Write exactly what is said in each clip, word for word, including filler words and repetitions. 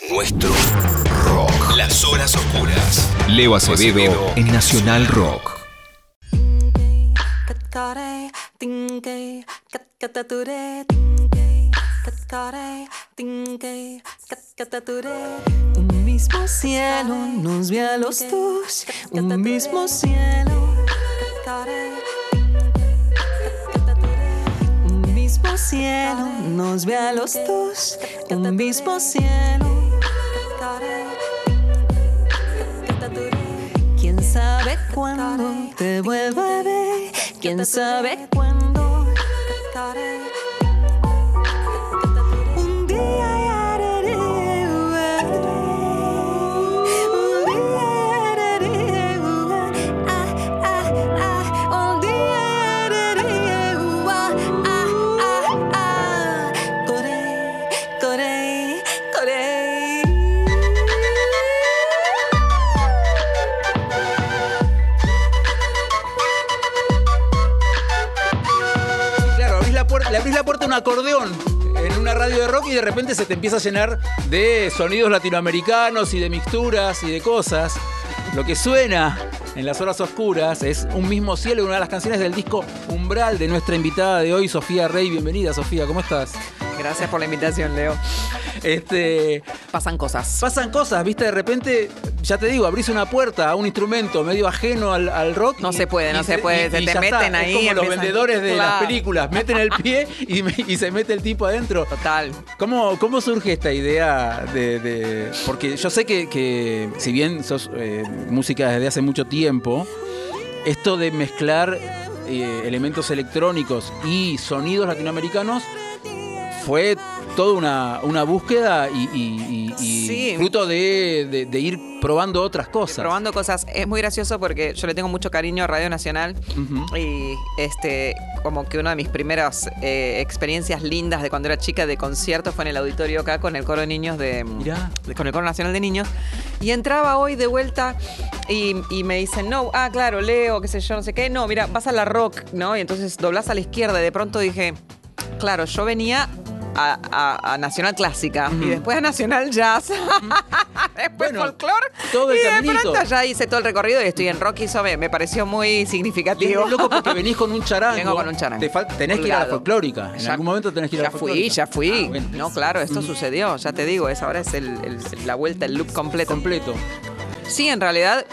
Nuestro rock. Las horas oscuras. Leo Acevedo en Nacional Rock. Un mismo cielo nos ve a los dos. Un mismo cielo. Un mismo cielo nos ve a los dos. Un mismo cielo. ¿Quién sabe cuándo te vuelva a ver? ¿Quién sabe cuándo? Un día haré, un día haré, ah, ah, ah, un día haré, ah, ah, ah, corre, corre, corre. Claro, abrís la puerta, le abrís la puerta a un acordeón en una radio de rock y de repente se te empieza a llenar de sonidos latinoamericanos y de mixturas y de cosas. Lo que suena en las horas oscuras es Un mismo cielo, una de las canciones del disco Umbral de nuestra invitada de hoy, Sofía Rey. Bienvenida, Sofía, ¿cómo estás? Gracias por la invitación, Leo. Este, Pasan cosas. pasan cosas, ¿viste? De repente, ya te digo, abrís una puerta a un instrumento medio ajeno al, al rock. No y- se puede, no y se puede, se y te ya meten está. ahí, Es como los empiezan- vendedores de las Claro. películas, meten el pie y, me- y se mete el tipo adentro. Total. ¿Cómo, ¿Cómo surge esta idea de...? de- porque yo sé que, que si bien sos eh, música desde hace mucho tiempo, esto de mezclar eh, elementos electrónicos y sonidos latinoamericanos fue toda una, una búsqueda y, y- y- y Sí. fruto de, de- de ir probando otras cosas. Probando cosas. Es muy gracioso porque yo le tengo mucho cariño a Radio Nacional. Ujú. Y este, como que una de mis primeras eh, experiencias lindas de cuando era chica de concierto fue en el auditorio acá con el coro de niños de, Mirá. de- con el coro nacional de niños. Y entraba hoy de vuelta y, y me dicen, no, ah, claro, Leo, qué sé yo, no sé qué. No, mira, vas a la rock, ¿no? Y entonces doblás a la izquierda y de pronto dije, claro, yo venía a, a- a Nacional Clásica Ujú. y después a Nacional Jazz. Después Bueno, folclore. todo el y de caminito. pronto ya hice todo el recorrido y estoy en rock y eso me, me pareció muy Y significativo. es loco porque venís con un charango. Vengo con un charango. Te fal- tenés que ir a la Colgado. folclórica. En Ya- algún momento tenés que ir a Ya la fui, folclórica. ya fui. Ah, bueno. No, claro, esto Ujú. sucedió, ya te digo, es, ahora es el- el- la vuelta, el loop completo. Completo. Sí, en realidad,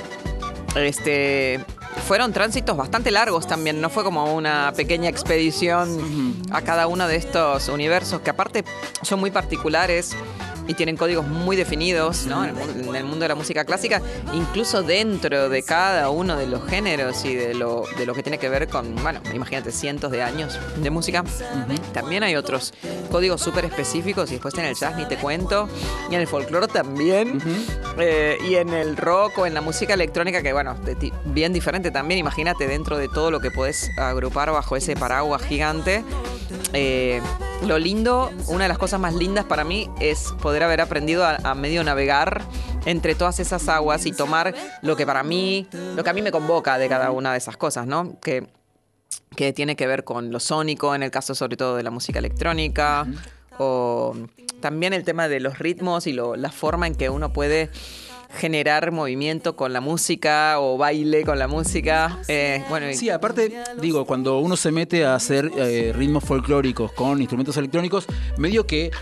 este, fueron tránsitos bastante largos también, no fue como una pequeña expedición a cada uno de estos universos, que aparte son muy particulares y tienen códigos muy definidos, ¿no? En el, mu- en el mundo de la música clásica, incluso dentro de cada uno de los géneros y de lo, de lo que tiene que ver con, bueno, imagínate, cientos de años de música. También hay otros códigos súper específicos y después en el jazz ni te cuento, y en el folclore también, eh, y en el rock o en la música electrónica, que bueno, de ti- bien diferente también, imagínate dentro de todo lo que podés agrupar bajo ese paraguas gigante. Eh, lo lindo, una de las cosas más lindas para mí es poder haber aprendido a, a medio navegar entre todas esas aguas y tomar lo que para mí, lo que a mí me convoca de cada una de esas cosas, ¿no? Que, que tiene que ver con lo sónico, en el caso sobre todo de la música electrónica, o también el tema de los ritmos y lo- la forma en que uno puede generar movimiento con la música o baile con la música. Eh, bueno, y- Sí, aparte, digo, cuando uno se mete a hacer eh, ritmos folclóricos con instrumentos electrónicos, medio que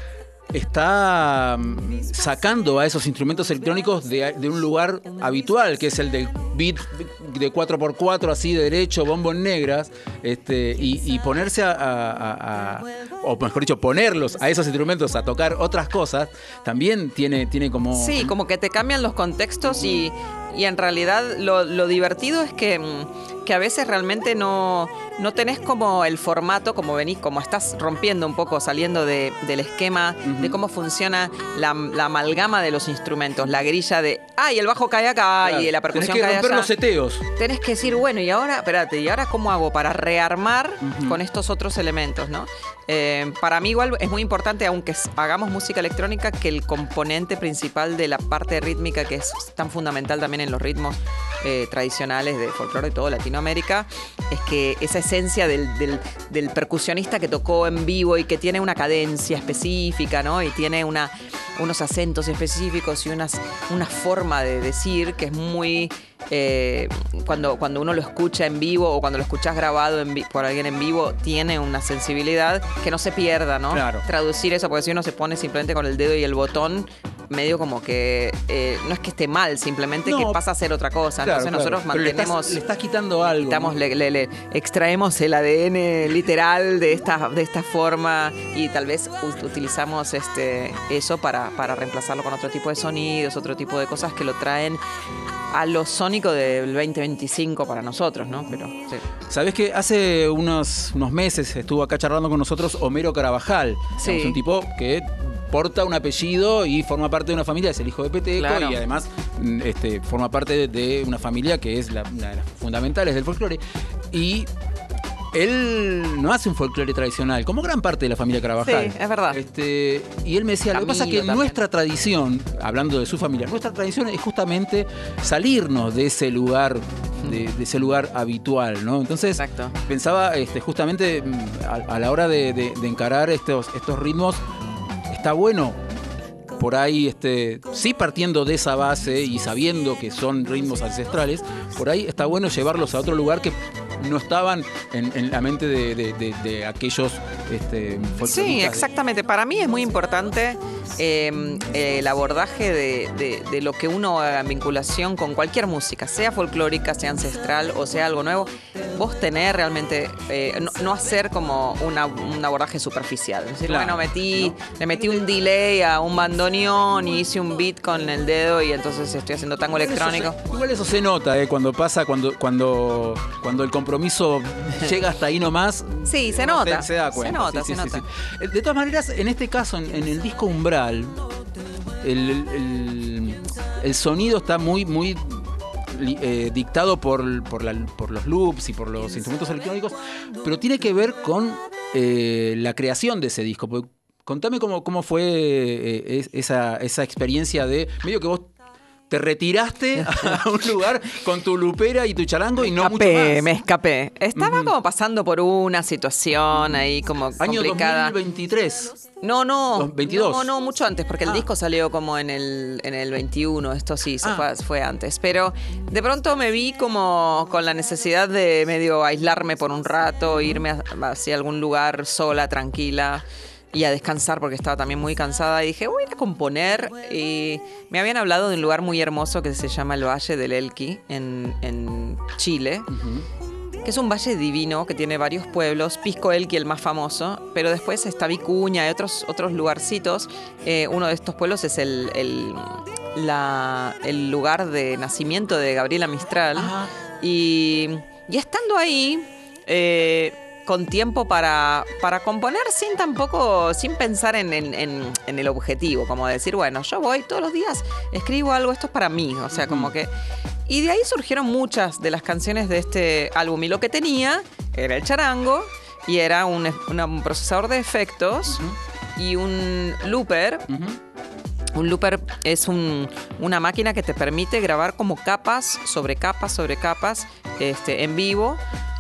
está mm, sacando a esos instrumentos electrónicos de, de un lugar habitual, que es el del beat de cuatro por cuatro, así de derecho, bombo en negras, este, y, y ponerse a, a- a- a- o mejor dicho, ponerlos a esos instrumentos a tocar otras cosas, también tiene, tiene como... Sí, como que te cambian los contextos y, y en realidad lo, lo divertido es que, mm, que a veces realmente no, no tenés como el formato, como venís, como estás rompiendo un poco, saliendo de- del esquema de cómo funciona la, la amalgama de los instrumentos, la grilla de, ay, el bajo cae acá Claro, y la tenés percusión que cae romper allá. los seteos. Tenés que decir, bueno, y ahora, espérate, ¿y ahora cómo hago para rearmar con estos otros elementos, no? Eh, para mí igual es muy importante, aunque s- hagamos música electrónica, que el componente principal de la parte rítmica, que es tan fundamental también en tienen los ritmos eh, tradicionales de folclore de toda Latinoamérica, es que esa esencia del, del, del percusionista que tocó en vivo y que tiene una cadencia específica, ¿no? Y tiene una, unos acentos específicos y unas, una forma de decir que es muy... Eh, cuando, cuando uno lo escucha en vivo o cuando lo escuchas grabado en vi- por alguien en vivo, tiene una sensibilidad que no se pierda, ¿no? Claro. Traducir eso, porque si uno se pone simplemente con el dedo y el botón, medio como que eh, no es que esté mal, simplemente No, que pasa a ser otra cosa. claro, Entonces claro. nosotros Pero le estás- mantenemos... le estás quitando algo, quitamos, ¿no? le, le- le extraemos el A D N literal de esta, de esta forma y tal vez ut- utilizamos este, eso para, para reemplazarlo con otro tipo de sonidos, otro tipo de cosas que lo traen a lo sónico del veinte veinticinco para nosotros, ¿no? Pero sí. Sabés que hace unos, unos meses estuvo acá charlando con nosotros Homero Carabajal. Sí. Digamos, un tipo que porta un apellido y forma parte de una familia, es el hijo de Peteco, Claro. y además mm, este, forma parte de una familia que es la- una de las fundamentales del folclore. Y él no hace un folclore tradicional, como gran parte de la familia Carabajal. Sí, es verdad. Este, y él me decía, lo que pasa es que Camilo también. nuestra tradición, hablando de su familia, nuestra tradición es justamente salirnos de ese lugar, de, de ese lugar habitual, ¿no? Entonces, Exacto. pensaba este, justamente mm, a, a la hora de, de- de encarar estos, estos ritmos, está bueno por ahí, este, sí partiendo de esa base y sabiendo que son ritmos ancestrales, por ahí está bueno llevarlos a otro lugar que no estaban en, en la mente de, de- de- de aquellos este, folcloristas. Sí, exactamente. Para mí es muy importante eh, el abordaje de, de- de lo que uno haga en vinculación con cualquier música, sea folclórica, sea ancestral o sea algo nuevo. Vos tener realmente, eh, no, no hacer como una- un abordaje superficial. Es decir, Claro, bueno, metí, le metí un delay a un bandoneón y hice un beat con el dedo y entonces estoy haciendo tango electrónico. Eso se- igual eso se nota, eh, cuando pasa, cuando, cuando, cuando el compromiso llega hasta ahí nomás. Sí, se uno nota, Se, da se cuenta. nota, sí, se sí, sí, nota. sí. De todas maneras, en este caso, en, en el disco Umbral, el, el- el sonido está muy, muy li- eh, dictado por, por, la- por los loops y por los instrumentos electrónicos, pero tiene que ver con eh, la creación de ese disco. Porque contame cómo, cómo fue eh, es- esa, esa experiencia de medio que vos te retiraste a un lugar con tu lupera y tu charango y no mucho escapé, más. me escapé. Estaba Ujú. como pasando por una situación ahí como Año complicada. dos mil veintitrés. No, no. Dos- veintidós. No, no, mucho antes, porque el Ah. disco salió como en el, en el veintiuno. Esto sí, se Ah. fue, fue antes. Pero de pronto me vi como con la necesidad de medio aislarme por un rato, irme a- hacia algún lugar sola, tranquila. Y a descansar porque estaba también muy cansada. Y dije, voy a ir a componer. Y me habían hablado de un lugar muy hermoso que se llama el Valle del Elqui, en, en Chile. Que es un valle divino que tiene varios pueblos, Pisco Elqui el más famoso, pero después está Vicuña y otros, otros lugarcitos. Eh, uno de estos pueblos es el, el, la- el lugar de nacimiento de Gabriela Mistral. Ajá. Y, y estando ahí, eh, con tiempo para, para componer sin tampoco, sin pensar en, en- en- en el objetivo, como decir, bueno, yo voy todos los días, escribo algo, esto es para mí, o sea, como que... Y de ahí surgieron muchas de las canciones de este álbum. Y lo que tenía era el charango y era un, una- un procesador de efectos y un looper. Ujú. Un looper es un- una máquina que te permite grabar como capas sobre capas sobre capas este, en vivo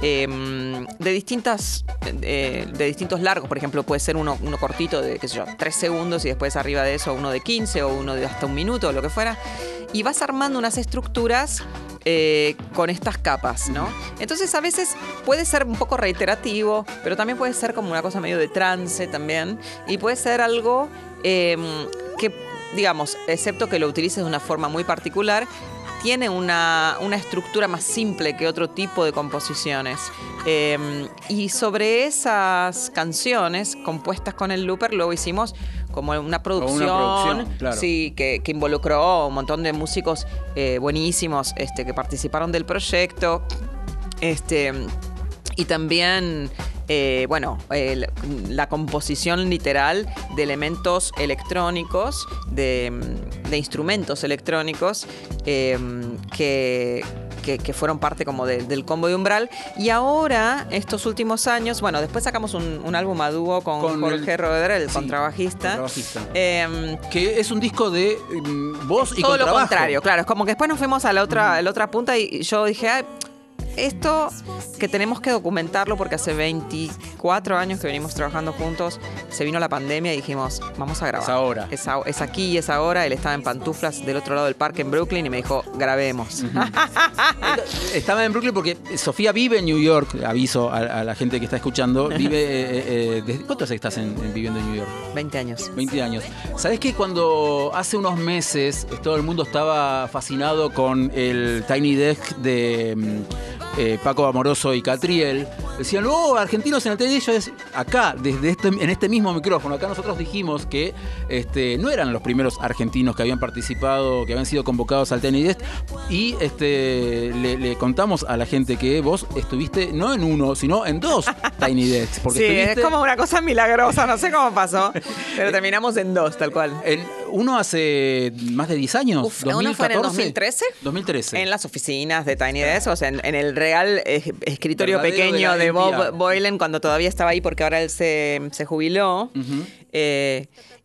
eh, de distintas eh, de distintos largos. Por ejemplo, puede ser uno, uno cortito de, qué sé yo, tres segundos y después arriba de eso uno de quince o uno de hasta un minuto o lo que fuera. Y vas armando unas estructuras eh, con estas capas, ¿no? Entonces a veces puede ser un poco reiterativo, pero también puede ser como una cosa medio de trance también. Y puede ser algo eh, que, digamos, excepto que lo utilices de una forma muy particular, tiene una, una estructura más simple que otro tipo de composiciones. Eh, y sobre esas canciones compuestas con el looper, luego hicimos como una producción, producción, claro. sí, que, que involucró un montón de músicos eh, buenísimos este, que participaron del proyecto. Este, y también, eh, bueno, el- la composición literal de elementos electrónicos, de, de instrumentos electrónicos, eh, que, que, que fueron parte como de, del combo de Umbral. Y ahora, estos últimos años, bueno, después sacamos un, un álbum a dúo con, con Jorge el, Roeder, el sí, contrabajista. contrabajista. Eh, que es un disco de um, voz y todo contrabajo. Todo lo contrario, claro. Es como que después nos fuimos a la otra, a la otra punta y yo dije, ay, esto que tenemos que documentarlo porque hace veinticuatro años que venimos trabajando juntos, se vino la pandemia y dijimos, vamos a grabar. Es ahora. Es, a, es aquí y es ahora. Él estaba en pantuflas del otro lado del parque en Brooklyn y me dijo, grabemos. Uh-huh. Estaba en Brooklyn porque Sofía vive en New York, aviso a, a la gente que está escuchando. Vive, eh, eh, ¿desde cuánto hace que estás en, en viviendo en New York? veinte años. veinte años. ¿Sabés que cuando hace unos meses todo el mundo estaba fascinado con el Tiny Desk de... Eh, Paco Amoroso y Catriel, decían, oh, argentinos en el Tiny Desk, acá, desde este, en este mismo micrófono, acá nosotros dijimos que este, no eran los primeros argentinos que habían participado, que habían sido convocados al Tiny Desk, y este, le, le contamos a la gente que vos estuviste no en uno, sino en dos Tiny Desks. Porque sí, estuviste... es como una cosa milagrosa, no sé cómo pasó, pero terminamos en dos, tal cual. En uno hace más de diez años, Uf, dos mil catorce. ¿uno fue en el dos mil trece? dos mil trece. En las oficinas de Tiny Desk, o sea, en, en el real eh, escritorio Verdadero pequeño de, de Bob entidad. Boylan, cuando todavía estaba ahí porque ahora él se, se jubiló. Uh-huh. eh,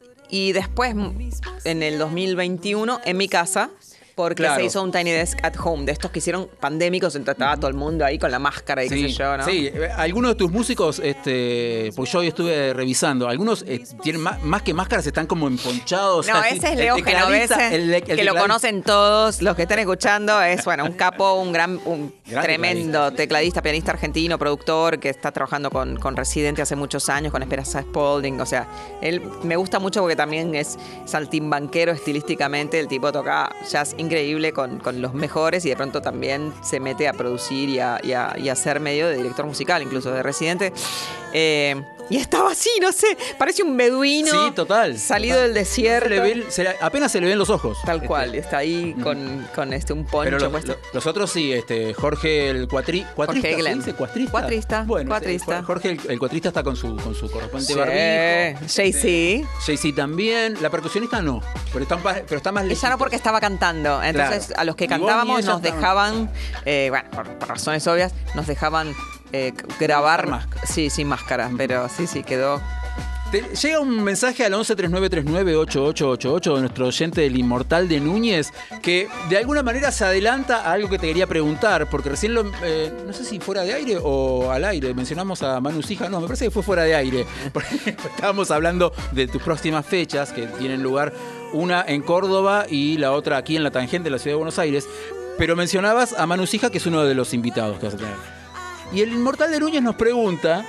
y después, en el dos mil veintiuno, en mi casa, porque Claro. se hizo un Tiny Desk at Home, de estos que hicieron pandémicos, entonces estaba todo el mundo ahí con la máscara y Sí, qué sé yo, ¿no? sí, algunos de tus músicos, este, pues yo hoy estuve revisando, algunos eh, tienen más, más que máscaras, están como emponchados. No, así. ese es El Leo tecladista, Genovese, el- el que lo tecladista. conocen todos los que estén escuchando. Es, bueno, un capo, un gran, un Gran tremendo tecladista, pianista argentino, productor, que está trabajando con, con Residente hace muchos años, con Esperanza Spalding. O sea, él me gusta mucho porque también es saltimbanquero estilísticamente. El tipo toca jazz increíble con, con los mejores y de pronto también se mete a producir y a, y a, y a ser medio de director musical, incluso de Residente. Eh, y estaba así, no sé, parece un beduino. Sí, total. Salido total. del desierto. Se le ve- se le- apenas se le ven los ojos. Tal Este, cual, está ahí con, con este un poncho Pero los, puesto. los otros sí, este, Jorge el cuatri, cuatrista, Jorge Glenn. ¿se dice? ¿Cuatrista? Cuatrista, Bueno, cuatrista. ese- Jorge el, el cuatrista está con su, con su correspondiente Sí, barbijo. Jay-Z. Jay-Z también. La percusionista no, pero está, más- pero está más Ella no porque estaba cantando. Entonces, Claro. a los que Ni vos ni cantábamos ella nos estaban. dejaban, eh, bueno, por, por razones obvias, nos dejaban eh, grabar. Sin máscara. Sí, sin máscara, pero sí, sí, quedó. Te- llega un mensaje al once treinta y nueve treinta y nueve ochenta y ocho ochenta y ocho de nuestro oyente del Inmortal de Núñez, que de alguna manera se adelanta a algo que te quería preguntar, porque recién lo, eh, no sé si fuera de aire o al aire, mencionamos a Manu Sija, no, me parece que fue fuera de aire, porque estábamos hablando de tus próximas fechas que tienen lugar, una en Córdoba y la otra aquí en la tangente de la ciudad de Buenos Aires, pero mencionabas a Manu Sija, que es uno de los invitados que vas a tener. Y el Inmortal de Núñez nos pregunta,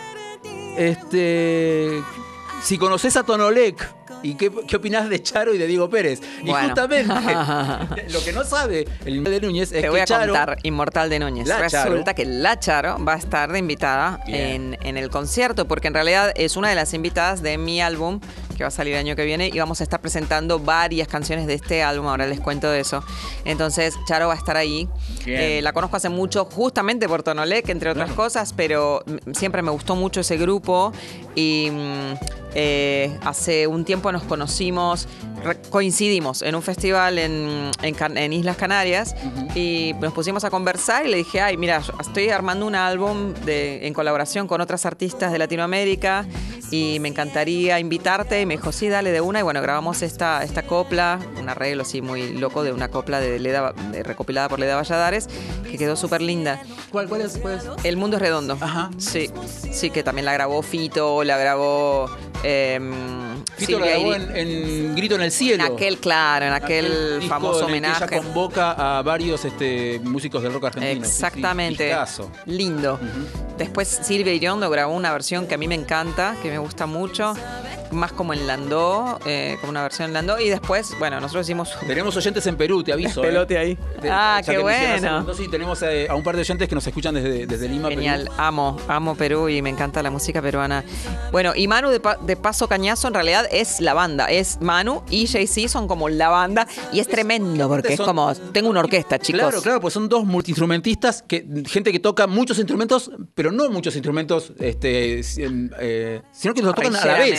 este... si conoces a Tonolec y qué, qué opinás de Charo y de Diego Pérez. Y Bueno. justamente lo que no sabe el Inmortal de Núñez es Te que voy a Charo, contar, Inmortal de Núñez. La Resulta Charo. que la Charo va a estar de invitada Bien. en, en el concierto, porque en realidad es una de las invitadas de mi álbum, que va a salir el año que viene, y vamos a estar presentando varias canciones de este álbum, ahora les cuento de eso. Entonces, Charo va a estar ahí. Bien. Eh, la conozco hace mucho, justamente por Tonolec, entre otras Claro. cosas, pero m- siempre me gustó mucho ese grupo y... mm, eh, hace un tiempo nos conocimos, re- coincidimos en un festival en, en, Can- en Islas Canarias y nos pusimos a conversar y le dije, ay, mira, yo estoy armando un álbum de, en colaboración con otras artistas de Latinoamérica y me encantaría invitarte. Y me dijo, sí, dale de una. Y bueno, grabamos esta, esta copla, un arreglo así muy loco de una copla de Leda, de- recopilada por Leda Valladares, que quedó súper linda. ¿Cuál, cuál es? ¿Cuál es? El mundo es redondo. Ajá. Sí, sí, que también la grabó Fito, la grabó eh, Fito lo Silvia grabó Iri- en, en Grito en el Cielo. en aquel, claro, en aquel, disco famoso en el que homenaje. ella convoca a varios este, músicos del rock argentino. Sí, sí, Exactamente. discazo. Lindo. Después Silvia Iriondo grabó una versión que a mí me encanta, que me gusta mucho, más como en landó, eh, como una versión en landó. Y después, bueno, nosotros hicimos un Tenemos oyentes en Perú, te aviso. pelote eh. ahí. Te- Ah, ya qué que mencionas bueno. el mundo, sí, tenemos eh, a un par de oyentes que nos escuchan desde, desde Lima, Genial, Perú. amo, amo Perú y me encanta la música peruana. Bueno, y Manu de, Pa- de Paso Cañazo en realidad es la banda, es Manu y Jay-Z son como la banda y es tremendo porque es Son- como, tengo una orquesta, chicos. Claro, claro, pues son dos multiinstrumentistas, que, gente que toca muchos instrumentos, pero no muchos instrumentos, este, eh, sino que los tocan a la vez. Arregladamente, A la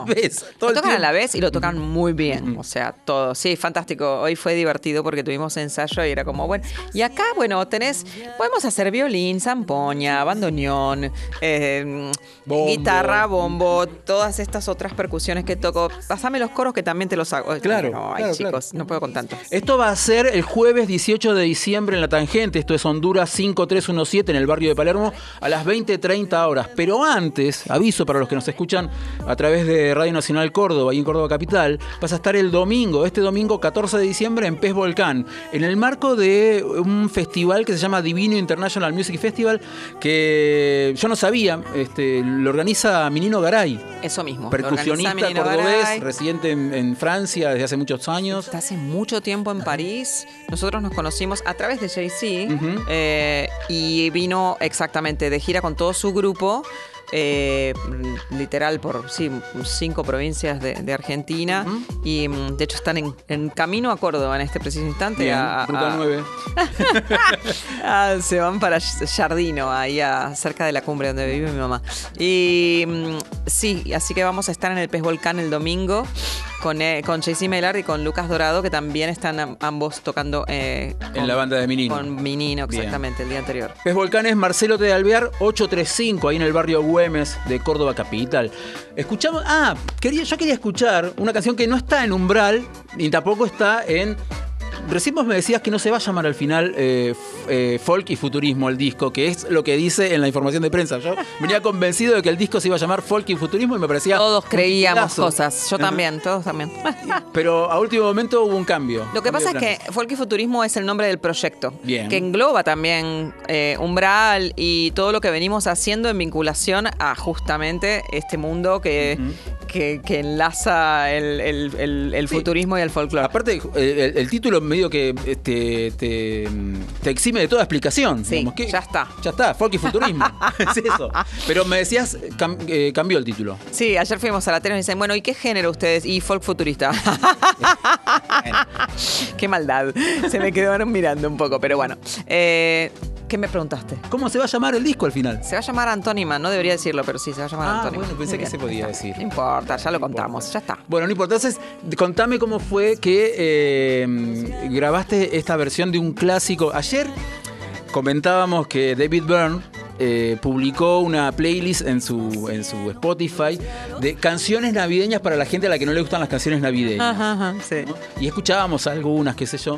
la vez. Todo lo el tocan tiempo. a la vez y lo tocan muy bien. O sea, todo. Sí, fantástico. Hoy fue divertido porque tuvimos ensayo y era como, bueno. Y acá, bueno, tenés. Podemos hacer violín, zampoña, bandoneón, eh, Bombo. guitarra, bombo, todas estas otras percusiones que toco. Pasame los coros que también te los hago. Claro, No, ay, claro, chicos, claro. no puedo con tanto. Esto va a ser el jueves dieciocho de diciembre en La Tangente. Esto es Honduras cinco tres uno siete en el barrio de Palermo a las veinte treinta horas. Pero antes, aviso para los que nos escuchan a través de Radio Nacional Córdoba y en Córdoba Capital, vas a estar el domingo, este domingo catorce de diciembre en Pez Volcán, en el marco de un festival que se llama Divino International Music Festival, que yo no sabía, este, lo organiza Minino Garay, Eso mismo. lo percusionista organiza Minino cordobés, Garay. residente en, en Francia desde hace muchos años. Está hace mucho tiempo en París. Nosotros nos conocimos a través de Jay-Z Ujú. eh, y vino exactamente de gira con todo su grupo. eh, literal por sí, cinco provincias de, de Argentina. Ujú. Y mm, de hecho están en, en camino a Córdoba en este preciso instante. Bien, a- a- Ruta a- nueve. Ah, se van para Jardino, ahí a- cerca de la cumbre donde vive mi mamá. Y mm, sí, así que vamos a estar en el Pez Volcán el domingo con, eh, con Jaycee Melar y con Lucas Dorado, que también están am- ambos tocando eh, En con- la banda de Minino. Con Minino, Bien. exactamente, el día anterior. Pez Volcán es Marcelo T. de Alvear ochocientos treinta y cinco, ahí en el barrio Güemes de Córdoba Capital. Escuchamos, ah, quería, yo quería escuchar una canción que no está en Umbral, ni tampoco está en... Recién vos me decías que no se va a llamar al final eh, f- eh, Folk y Futurismo el disco, que es lo que dice en la información de prensa. Yo venía convencido de que el disco se iba a llamar Folk y Futurismo y me parecía... Todos un creíamos titulazo. cosas, yo Ajá. también, todos también. Pero a último momento hubo un cambio. Lo que Cambio pasa de es que Folk y Futurismo es el nombre del proyecto, Bien. que engloba también eh, Umbral y todo lo que venimos haciendo en vinculación a justamente este mundo que, que, que enlaza el, el- el- el Sí. futurismo y el folclore. Aparte, eh, el, el título medio que eh, te, te, te exime de toda explicación. Sí, digamos, que- ya está. Ya está, folk y futurismo. Es eso. Pero me decías, cam- eh, cambió el título. Sí, ayer fuimos a la tele y me dicen, bueno, ¿y qué género ustedes? Y folk futurista. Qué maldad. Se me quedaron mirando un poco, pero bueno. Eh, ¿Qué me preguntaste? ¿Cómo se va a llamar el disco al final? Se va a llamar Antónima, no debería decirlo, pero sí, se va a llamar Ah, Antónima. bueno, pensé Muy que se podía está. decir. No importa, ya lo No contamos, importa. ya está. Bueno, no importa. Entonces, contame cómo fue que eh, grabaste esta versión de un clásico. Ayer comentábamos que David Byrne eh, publicó una playlist en su, en su Spotify de canciones navideñas para la gente a la que no le gustan las canciones navideñas. Ajá, ajá, sí. ¿no? Y escuchábamos algunas, qué sé yo.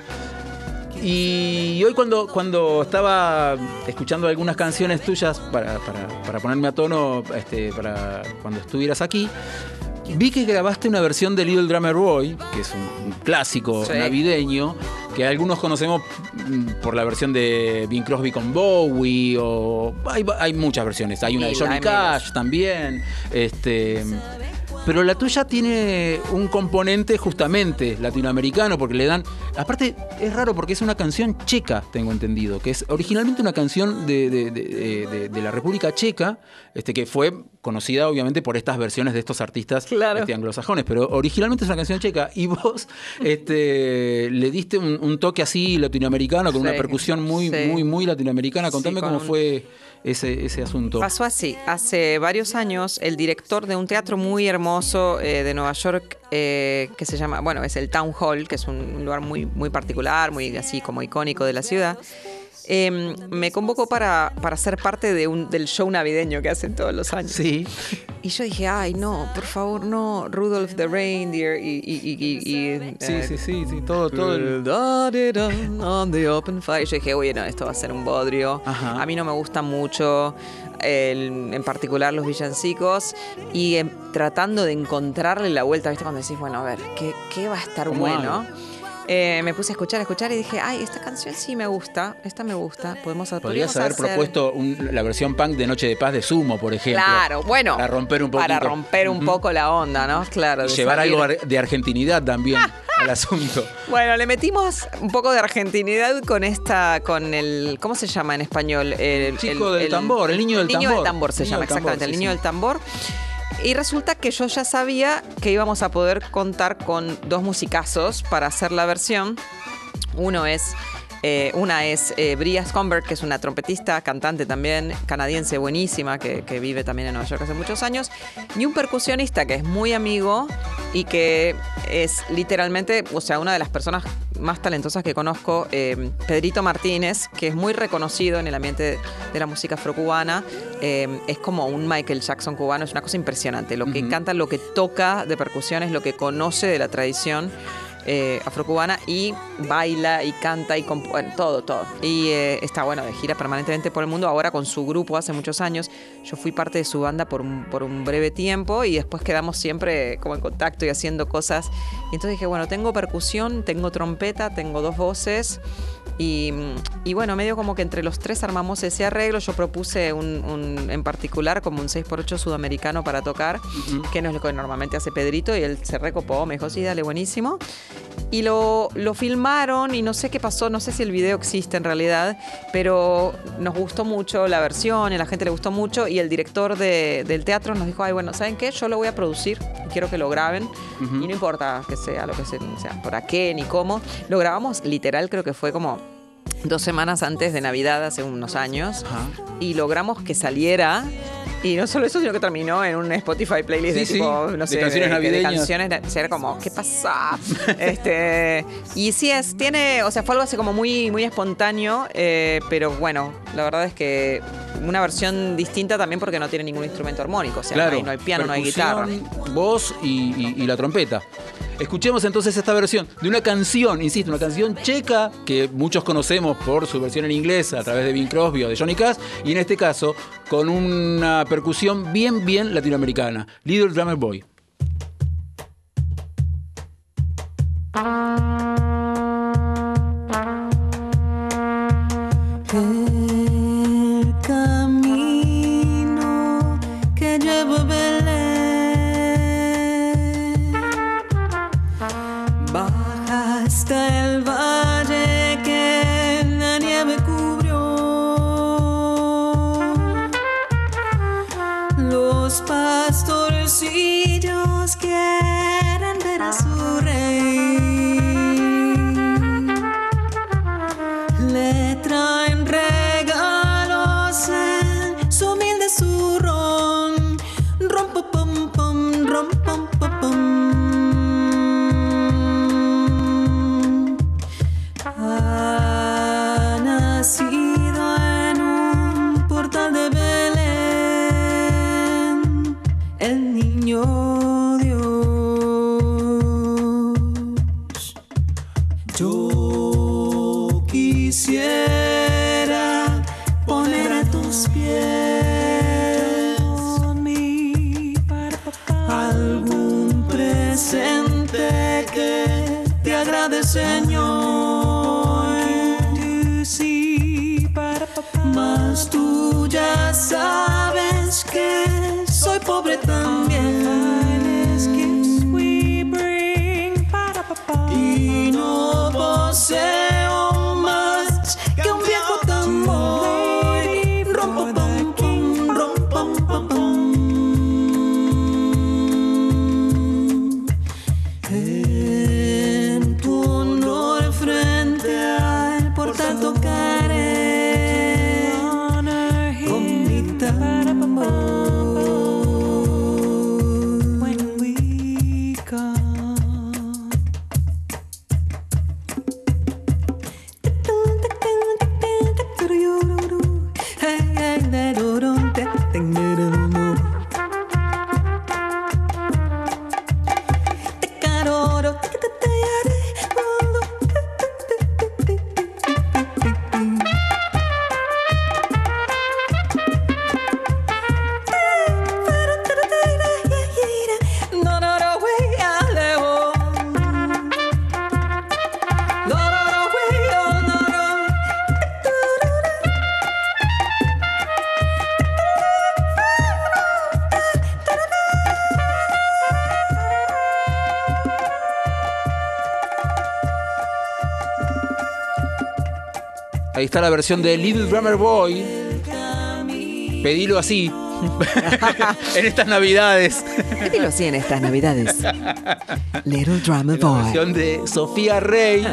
Y hoy cuando, cuando estaba escuchando algunas canciones tuyas para, para, para ponerme a tono este, para cuando estuvieras aquí, vi que grabaste una versión de Little Drummer Boy, que es un, un clásico Sí. navideño, que algunos conocemos mm, por la versión de Bing Crosby con Bowie, o hay, hay muchas versiones. Hay una de Mil, Johnny hay Cash miles. también. Este, pero la tuya tiene un componente justamente latinoamericano, porque le dan... Aparte, es raro porque es una canción checa, tengo entendido, que es originalmente una canción de, de- de- de- de la República Checa, este, que fue conocida obviamente por estas versiones de estos artistas Claro. este, anglosajones, pero originalmente es una canción checa, y vos este, le diste un, un toque así latinoamericano, con Sí, una percusión muy, sí. muy, muy latinoamericana. Contame Sí, con cómo un- fue ese, ese asunto. Pasó así. Hace varios años, el director de un teatro muy hermoso eh, de Nueva York, eh, que se llama, bueno, es el Town Hall, que es un lugar muy, muy particular, muy así como icónico de la ciudad, eh, me convocó para, para ser parte de un, del show navideño que hacen todos los años. Sí. Y yo dije, ay, no, por favor, no, Rudolph the Reindeer y... y, y, y- y, Sí, eh, sí, sí, sí, todo, todo el... On the open fire. Yo dije, oye, no, esto va a ser un bodrio. Ajá. A mí no me gusta mucho, el- en particular los villancicos. Y em, tratando de encontrarle la vuelta, ¿viste? Cuando decís, bueno, a ver, ¿qué, qué va a estar ¿Cómo bueno? Eh, me puse a escuchar, a escuchar y dije, ay, esta canción sí me gusta, esta me gusta. Podemos, Podrías podríamos haber hacer- propuesto un- la versión punk de Noche de Paz de Sumo, por ejemplo. Claro, bueno. Para romper un poquito. Para romper un Ujú. poco la onda, ¿no? Claro. Y de llevar salir. algo ar- de argentinidad también al asunto. Bueno, le metimos un poco de argentinidad con esta, con el, ¿cómo se llama en español? El Chico del tambor, el niño del niño tambor. del tambor se Niño llama, del tambor, exactamente, el sí, niño sí. del tambor. Y resulta que yo ya sabía que íbamos a poder contar con dos musicazos para hacer la versión. Uno es Eh, una es eh, Bria Scomberg, que es una trompetista, cantante también, canadiense buenísima, que, que vive también en Nueva York hace muchos años. Y un percusionista que es muy amigo y que es literalmente, o sea, una de las personas más talentosas que conozco, eh, Pedrito Martínez, que es muy reconocido en el ambiente de la música afrocubana. Eh, es como un Michael Jackson cubano, es una cosa impresionante. Lo que uh-huh. canta, lo que toca de percusiones, lo que conoce de la tradición eh, afrocubana, y baila y canta y comp- bueno, todo, todo. Y eh, está, bueno, de gira permanentemente por el mundo, ahora con su grupo hace muchos años. Yo fui parte de su banda por un, por un breve tiempo y después quedamos siempre como en contacto y haciendo cosas. Y entonces dije, bueno, tengo percusión, tengo trompeta, tengo dos voces. Y, y bueno, medio como que entre los tres armamos ese arreglo. Yo propuse un, un en particular como un seis por ocho sudamericano para tocar, uh-huh. que no es lo que normalmente hace Pedrito, y él se recopó, me dijo, sí, dale, buenísimo. Y lo, lo filmaron y no sé qué pasó, no sé si el video existe en realidad, pero nos gustó mucho la versión y a la gente le gustó mucho, y el director de, del teatro nos dijo, ay, bueno, ¿saben qué? Yo lo voy a producir y quiero que lo graben, uh-huh. y no importa que sea lo que sea, sea, para qué ni cómo. Lo grabamos literal, creo que fue como dos semanas antes de Navidad, hace unos años, uh-huh. y logramos que saliera. Y no solo eso, sino que terminó en un Spotify playlist sí, de sí. tipo, no de sé, canciones de, navideñas. de canciones. Era como, ¿qué pasa? este, y sí, es, tiene, o sea, fue algo así como muy, muy espontáneo, eh, pero bueno, la verdad es que una versión distinta también porque no tiene ningún instrumento armónico. O sea, claro, no, hay, no hay piano, no hay guitarra. Voz y, y, y la trompeta. Escuchemos entonces esta versión de una canción, insisto, una canción checa que muchos conocemos por su versión en inglés a través de Bing Crosby o de Johnny Cash, y en este caso con una percusión bien, bien latinoamericana. Little Drummer Boy. El camino que lleva a Belén baja hasta el valle que la nieve cubrió. Los pastorcillos quieren ver a su rey. Le traen regalos en su humilde zurrón. Rom pom pom pom, rom pom pom pom. Ha nacido en un portal de Belén el niño Dios. Yo quisiera poner a tus pies algún presente que te agrade, Señor. Mas tú ya sabes que soy pobre también. Y no poseo más que un viejo tambor. Rom pom pom pom, rom pom pom pom. En tu honor frente al portal tocaré con mi tambor. When we come. Ahí está la versión de Little Drummer Boy. Pedilo así, en estas navidades. Dilo así en estas navidades. Little Drama La Boy. versión de Sofía Rey.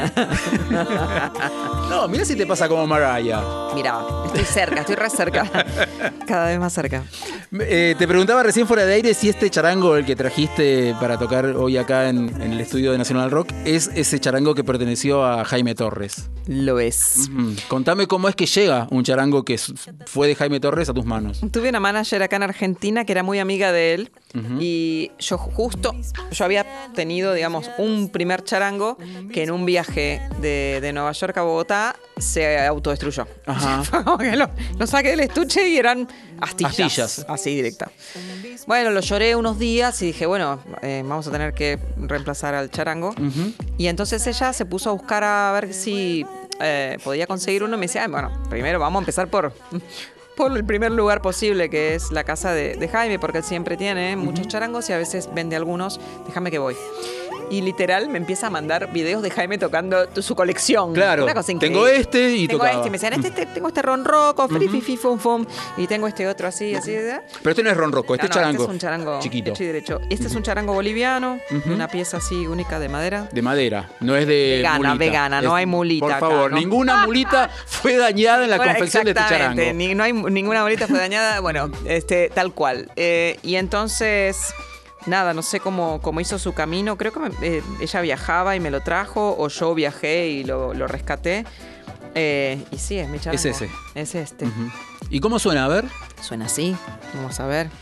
No, mira si te pasa como Mariah. Mira, estoy cerca, estoy re cerca. Cada vez más cerca. Eh, te preguntaba recién fuera de aire si este charango, el que trajiste para tocar hoy acá en, en el estudio de Nacional Rock, es ese charango que perteneció a Jaime Torres. Lo es. Ujú. Contame cómo es que llega un charango que fue de Jaime Torres a tus manos. Tuve una manager acá en Argentina que era muy amiga de él. Uh-huh. Y yo justo, yo había tenido, digamos, un primer charango que en un viaje de, de Nueva York a Bogotá se autodestruyó. Ajá. Como que lo, lo saqué del estuche y eran astillas. Astillas. Así directa. Bueno, lo lloré unos días y dije, bueno, eh, vamos a tener que reemplazar al charango. Uh-huh. Y entonces ella se puso a buscar a ver si eh, podía conseguir uno. Y me decía, bueno, primero vamos a empezar por... por el primer lugar posible, que es la casa de, de Jaime, porque él siempre tiene muchos charangos y a veces vende algunos. Déjame que voy. Y literal me empieza a mandar videos de Jaime tocando su colección. Claro, una cosa tengo este y tengo tocaba. este, y me decían, este, este, tengo este ronroco, frififi, fum, fum, y tengo este otro así, así. ¿verdad? Pero este no es ronroco, este no, no, charango. Este es un charango chiquito. Hecho y derecho. Este es un charango boliviano, uh-huh. una pieza así única de madera. De madera, no es de vegana, mulita. Vegana, es, no hay mulita. Por favor, acá, ¿no? ninguna mulita fue dañada en la bueno, confección de este charango. Ni, no hay ninguna mulita fue dañada, bueno, este, tal cual. Eh, y entonces... Nada, no sé cómo, cómo hizo su camino. Creo que me, eh, ella viajaba y me lo trajo, o yo viajé y lo, lo rescaté. Eh, y sí, es mi charango. Es ese. Es este. Uh-huh. ¿Y cómo suena? A ver. Suena así. Vamos a ver.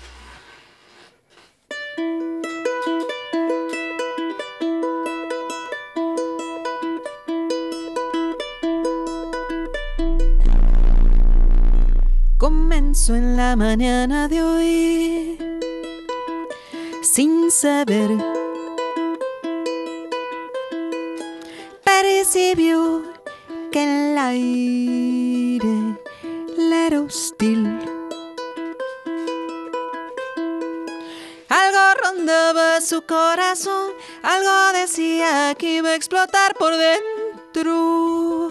Comenzó en la mañana de hoy, sin saber, percibió que el aire le era hostil. Algo rondaba su corazón, algo decía que iba a explotar por dentro.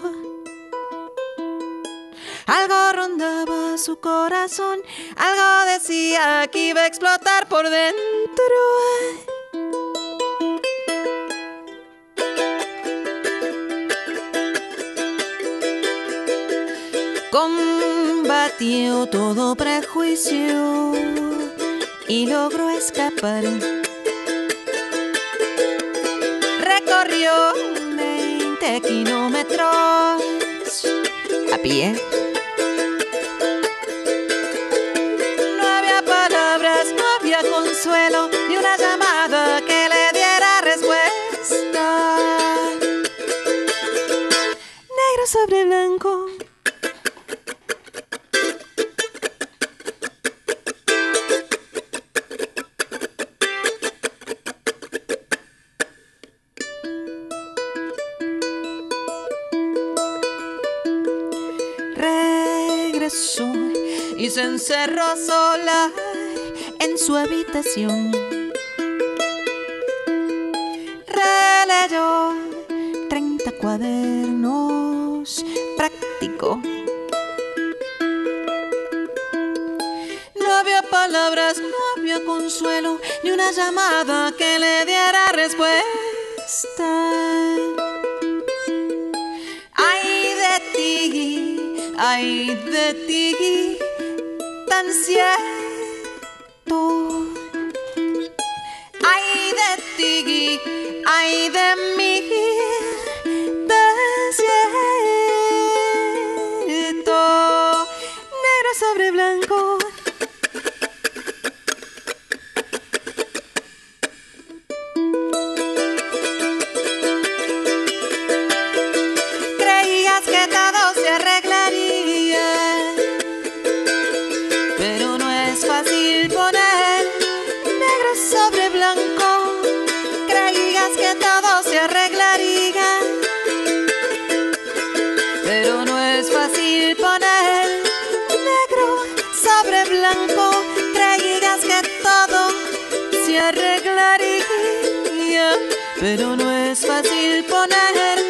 Algo rondaba su corazón, algo decía que iba a explotar por dentro. Combatió todo prejuicio y logró escapar. Recorrió veinte kilómetros a pie. Consuelo y una llamada que le diera respuesta. Negro sobre blanco. Regresó y se encerró sola en su habitación. Releyó treinta cuadernos, practicó. No había palabras, no había consuelo, ni una llamada que le diera respuesta. Ay de ti, ay de ti, tan cierto. Ay de ti, ay de mí, desierto, negro sobre blanco. Creías que todo se arreglaría, pero no es fácil poner negro sobre blanco. Creías que todo se arreglaría, pero no es fácil poner negro sobre blanco. Creías que todo se arreglaría, pero no es fácil poner.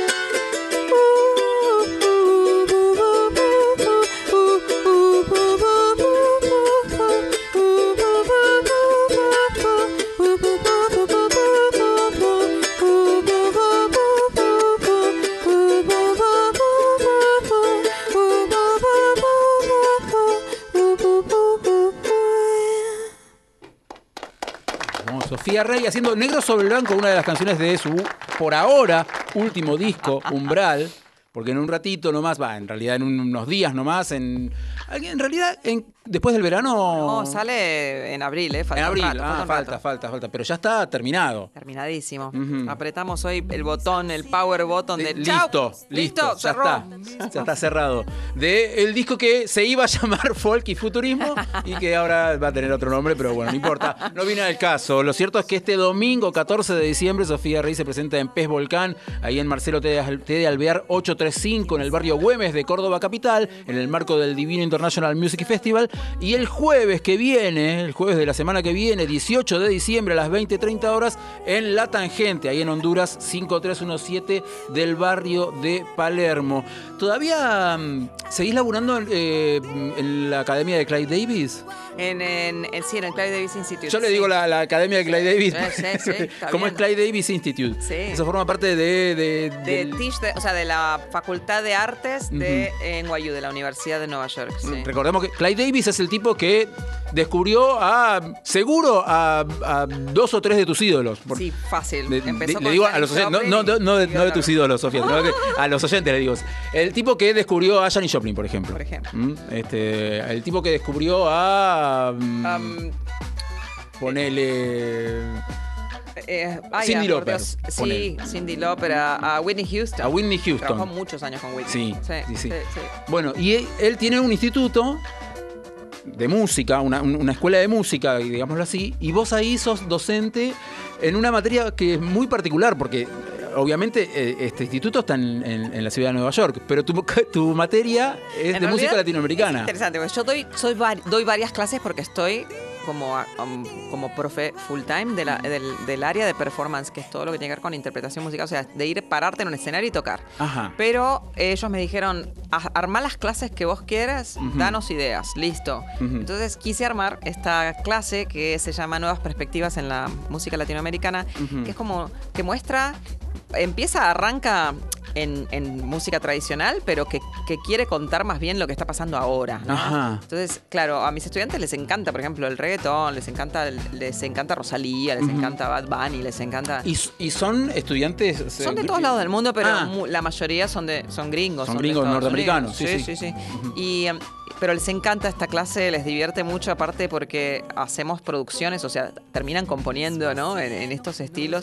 Sofía Rey haciendo Negro sobre Blanco, una de las canciones de su, por ahora, último disco, Umbral. Porque en un ratito nomás, va, en realidad en unos días nomás, en, en realidad en, después del verano... No, sale en abril, ¿eh? Falta en abril, un rato, ah, falta, un falta, rato. falta, falta, pero ya está terminado. Terminadísimo. Ujú. Apretamos hoy el botón, el power button de... De- ¡Chau! listo, listo, ya cerró. está, ya está cerrado. De el disco que se iba a llamar Folk y Futurismo y que ahora va a tener otro nombre, pero bueno, no importa, no viene al caso. Lo cierto es que este domingo, catorce de diciembre, Sofía Rey se presenta en Pez Volcán, ahí en Marcelo T. de- T. de Alvear ochocientos treinta y cinco, en el barrio Güemes de Córdoba Capital, en el marco del Divino International Music Festival. Y el jueves que viene, el jueves de la semana que viene, dieciocho de diciembre a las veinte treinta horas, en La Tangente, ahí en Honduras cinco tres uno siete del barrio de Palermo. ¿Todavía mm, seguís laburando eh, en la academia de Clive Davis? En, en, en, sí, en el Clive Davis Institute. Yo le sí. digo la, la academia de Clive Davis. Sí, sí, sí, está ¿Cómo bien. es Clive Davis Institute? Sí. Eso forma parte de... De, De del- Tisch, de- o sea, de la Facultad de Artes de N Y U, de la Universidad de Nueva York. Sí. Recordemos que Clive Davis es el tipo que descubrió a, seguro, a, a dos o tres de tus ídolos. Por- Sí, fácil. de- de- Empezó le con digo a Janis los oyentes, no, Joplin no, no, no de, y no de tus otra- ídolos, Sofía, sino que a los oyentes le digo. El tipo que descubrió a Janis Joplin, por ejemplo. Por ejemplo. ¿Mm? Este, el tipo que descubrió a... mm, Um, ponele... eh, ay, Cyndi ah, por Lauper, Dios. Sí, ponele. Cyndi Lauper, a, a Whitney Houston. A Whitney Houston. Trabajó muchos años con Whitney. Sí, sí, sí, sí. sí, sí. Bueno, y él, él tiene un instituto de música, una, una escuela de música, digámoslo así, y vos ahí sos docente en una materia que es muy particular, porque eh, obviamente eh, este instituto está en, en- en la ciudad de Nueva York, pero tu, tu materia es En de música realidad, latinoamericana. Es interesante, porque yo doy, soy vari- doy varias clases porque estoy como, a- um, como profe full time de la- del, del área de performance, que es todo lo que tiene que ver con interpretación musical, o sea, de ir, pararte en un escenario y tocar. Ajá. Pero ellos me dijeron, "A- armá las clases que vos quieras, danos ideas, listo. Ujú. Entonces quise armar esta clase que se llama Nuevas Perspectivas en la Música Latinoamericana, Ujú. que es como, que muestra, empieza, arranca en, en música tradicional, pero que, que quiere contar más bien lo que está pasando ahora, ¿no? Ajá. Entonces, claro, a mis estudiantes les encanta, por ejemplo, el reggaetón, les encanta, les encanta Rosalía, les encanta Bad Bunny, les encanta... ¿Y, y son estudiantes? o sea, Son de todos lados del mundo, pero Ah. mu- la mayoría son de son gringos. Son de gringos Estados norteamericanos, Unidos. sí, sí. sí, sí. Y, em, pero les encanta esta clase, les divierte mucho, aparte porque hacemos producciones, o sea, terminan componiendo, ¿no? En, en estos estilos.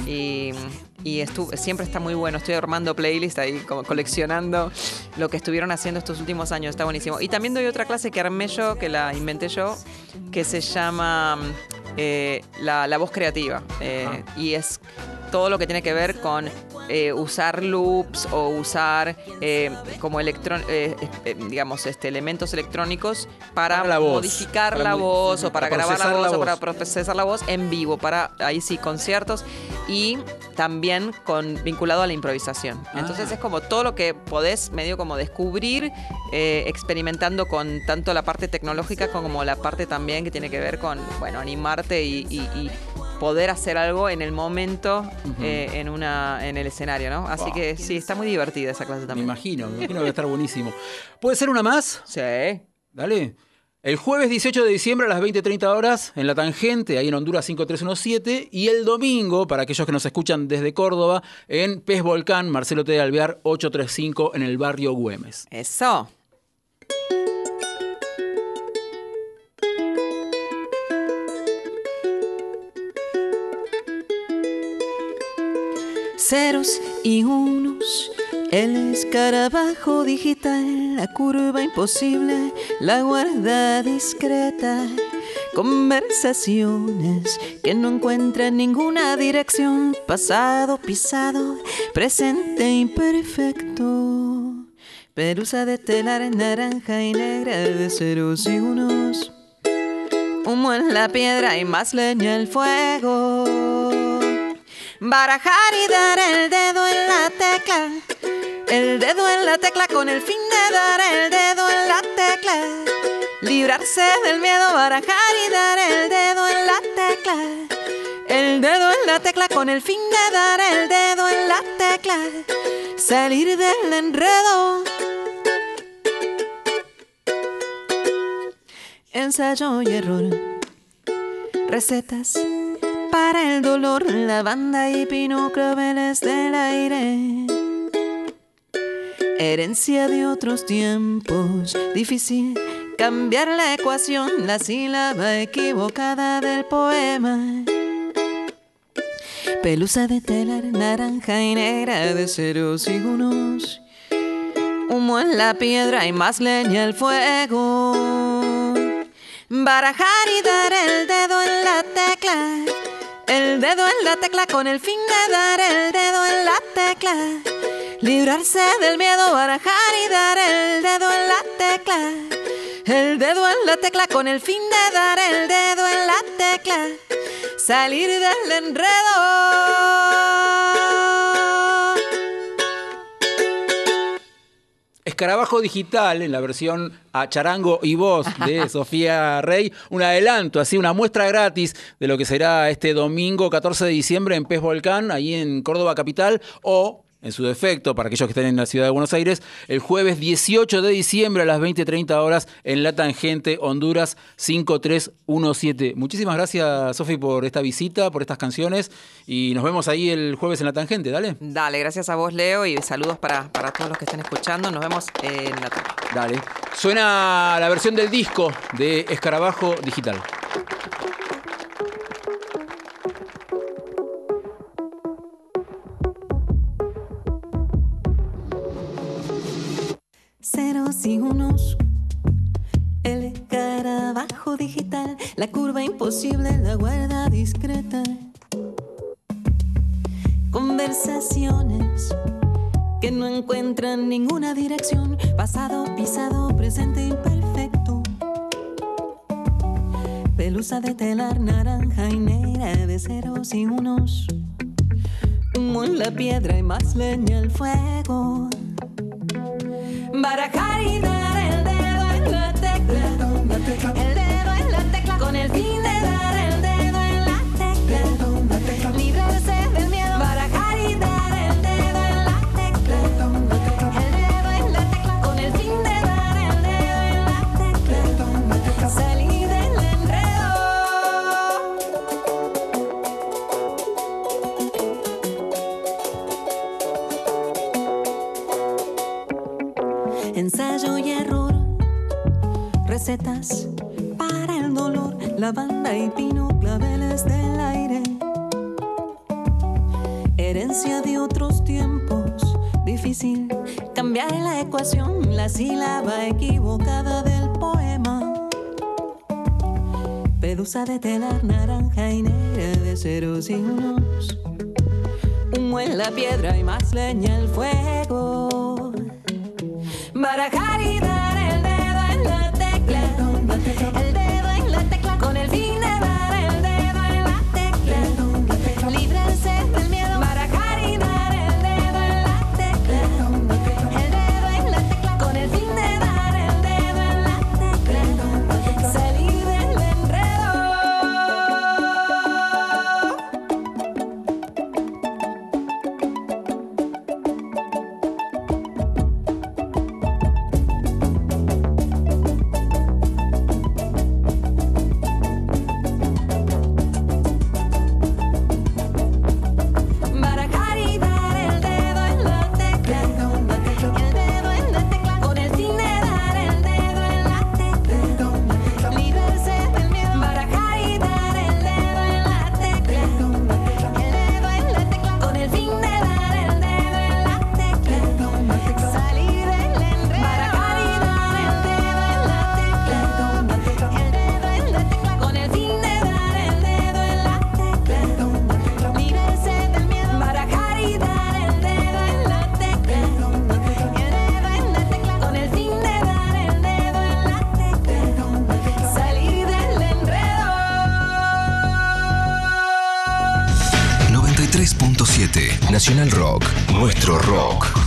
Y, y estu- siempre está muy bueno. Estoy armando playlist ahí, como coleccionando lo que estuvieron haciendo estos últimos años. Está buenísimo. Y también doy otra clase que armé yo, que la inventé yo, que se llama eh, la, la voz creativa. Eh, y es todo lo que tiene que ver con eh, usar loops o usar eh, como electron eh, eh, digamos este elementos electrónicos para, Para la voz. modificar Para la modi- voz o para, para grabar la procesar voz la o para voz. procesar la voz en vivo, para ahí sí conciertos y también con vinculado a la improvisación. Entonces Ah. es como todo lo que podés medio como descubrir eh, experimentando con tanto la parte tecnológica como la parte también que tiene que ver con, bueno, animarte y, y- y poder hacer algo en el momento eh, en una en el escenario, ¿no? Así Wow. que sí, está muy divertida esa clase Me también. imagino, me imagino que va a estar buenísimo. ¿Puede ser una más? Sí. Dale. El jueves dieciocho de diciembre a las veinte treinta horas en La Tangente, ahí en Honduras cinco tres uno siete. Y el domingo, para aquellos que nos escuchan desde Córdoba, en Pez Volcán, Marcelo T. de Alvear ochocientos treinta y cinco en el barrio Güemes. Eso. Ceros y unos, el escarabajo digital, la curva imposible, la guarda discreta. Conversaciones que no encuentran ninguna dirección, pasado pisado, presente imperfecto. Pelusa de telar naranja y negra de ceros y unos. Humo en la piedra y más leña al fuego. Barajar y dar el dedo en la tecla. El dedo en la tecla con el fin de dar el dedo en la tecla. Librarse del miedo, barajar y dar el dedo en la tecla. El dedo en la tecla con el fin de dar el dedo en la tecla. Salir del enredo. Ensayo y error. Recetas para el dolor, lavanda y pino, claveles del aire. Herencia de otros tiempos, difícil cambiar la ecuación, la sílaba equivocada del poema. Pelusa de telar, naranja y negra, de ceros y unos. Humo en la piedra y más leña al fuego. Barajar y dar el dedo en la tecla. El dedo en la tecla con el fin de dar el dedo en la tecla. Librarse del miedo, barajar y dar el dedo en la tecla. El dedo en la tecla con el fin de dar el dedo en la tecla. Salir del enredo. Escarabajo Digital, en la versión a charango y voz de Sofía Rey, un adelanto, así una muestra gratis de lo que será este domingo catorce de diciembre en Pez Volcán, ahí en Córdoba capital, o en su defecto, para aquellos que estén en la ciudad de Buenos Aires, el jueves dieciocho de diciembre a las veinte treinta horas en La Tangente, Honduras cinco tres uno siete. Muchísimas gracias, Sofi, por esta visita, por estas canciones, y nos vemos ahí el jueves en La Tangente, dale. Dale, gracias a vos, Leo, y saludos para, para todos los que estén escuchando. Nos vemos en la tarde. Dale. Suena la versión del disco de Escarabajo Digital. Ceros y unos, el escarabajo digital, la curva imposible, la guarda discreta. Conversaciones que no encuentran ninguna dirección, pasado, pisado, presente imperfecto. Pelusa de telar, naranja y negra, de ceros y unos. Humo en la piedra y más leña al fuego. Barajar y dar el dedo en la tecla. El dedo en la tecla con el fin de dar el dedo en la tecla. Librarse del miedo. Barajar y dar el dedo en la tecla. El dedo en la tecla con el fin de dar el dedo en la tecla. Salir del enredo. Ensayo y error, recetas para el dolor, lavanda y pino, claveles del aire. Herencia de otros tiempos, difícil cambiar la ecuación, la sílaba equivocada del poema. Pelusa de telar, naranja y negra, de ceros y unos. Humo en la piedra y más leña al fuego. Barajar y dar el dedo en la tecla. El dedo en la tecla con el fin de dar el dedo en la tecla. Librarse del miedo. Barajar y dar el dedo en la tecla. El dedo en la tecla con el fin de dar el dedo en la tecla. Salir del enredo. Nacional Rock, nuestro rock.